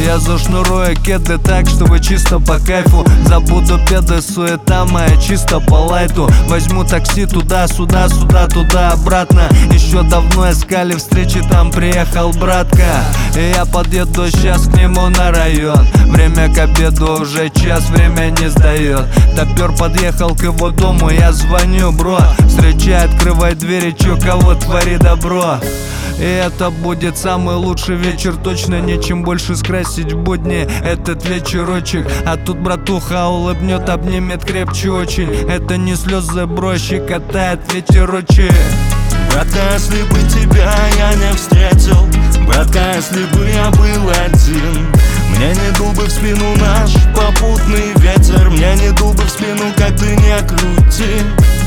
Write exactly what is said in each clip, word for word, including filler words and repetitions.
Я зашнурую кеды так, чтобы чисто по кайфу. Забуду педы, суета моя чисто по лайту. Возьму такси туда-сюда, сюда, туда, обратно. Еще давно искали встречи, там приехал братка. И я подъеду сейчас к нему на район. Время к обеду уже час, время не сдает. Топер подъехал к его дому, я звоню, бро. Встречай, открывай двери, чё, кого твори добро. И это будет самый лучший вечер, точно нечем больше скрасить в будни этот вечерочек. А тут братуха улыбнет, обнимет крепче очень. Это не слезы, бро, щекотает ветерочек. Братка, если бы тебя я не встретил, братка, если бы я был один, мне не дул бы в спину наш попутный ветер, мне не дул бы в спину, как ты не крути.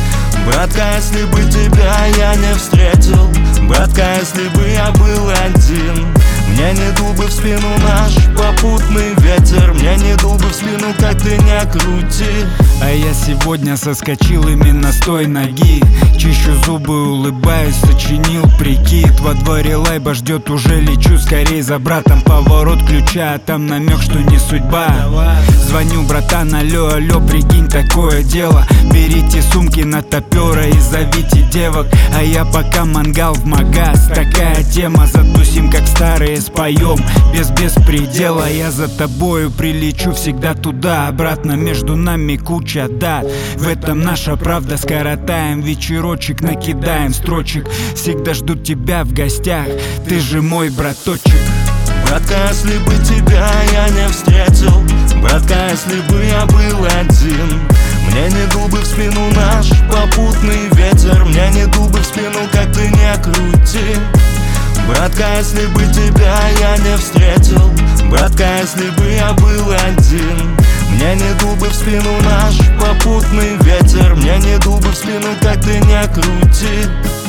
Братка, если бы тебя я не встретил, братка, если бы я был один, мне не дул бы в спину наш попутный ветер, мне не дул бы в спину, как ты не крути. А я сегодня соскочил именно с той ноги. Чищу зубы, улыбаюсь, сочинил прикид. Во дворе лайба ждет, уже лечу скорей за братом. Поворот ключа, а там намек, что не судьба. Звоню, братан, алло, алло, прикинь, такое дело. Берите сумки на топера и зовите девок. А я пока мангал в магаз, такая тема. Затусим, как старые, споем без беспредела. Я за тобою прилечу всегда туда, обратно, между нами куча дат. В этом наша правда, скоротаем вечерочек, накидаем строчек. Всегда жду тебя в гостях, ты же мой браточек. Братка, если бы тебя я не встретил, братка, если бы я был один, мне не дул бы в спину наш попутный ветер, мне не дул бы в спину, как ты не крути. Братка, если бы тебя я не встретил, братка, если бы я был один, мне не дул бы в спину наш попутный ветер, мне не дул бы в спину, как ты не крути.